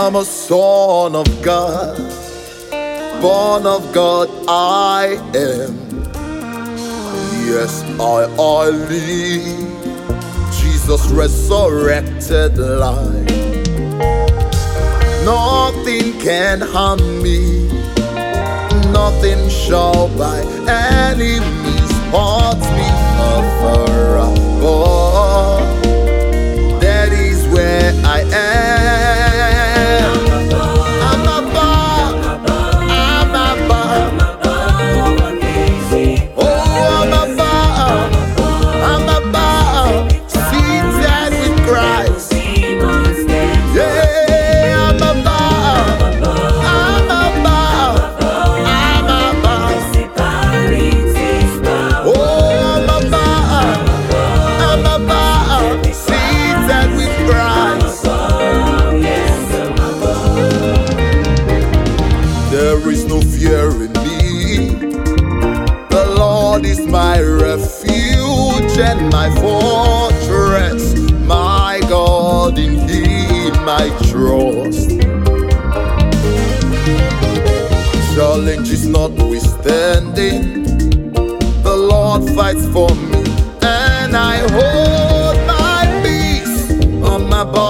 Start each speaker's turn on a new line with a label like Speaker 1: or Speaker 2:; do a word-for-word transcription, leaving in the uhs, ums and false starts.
Speaker 1: I'm a son of God, born of God I am. Yes, I, I live Jesus' resurrected life. Nothing can harm me, nothing shall by any means part me afar. Oh, that is where I am. I'm above, I'm above, oh, I'm above, I'm above, seated with Christ. Yeah, I'm above, I'm above, I'm above, oh, I'm above, I'm above, seated with Christ. There is no fear in me. The Lord is my refuge and my fortress, my God, in Him I trust. Challenges notwithstanding, the Lord fights for me, and I hold my peace on my body.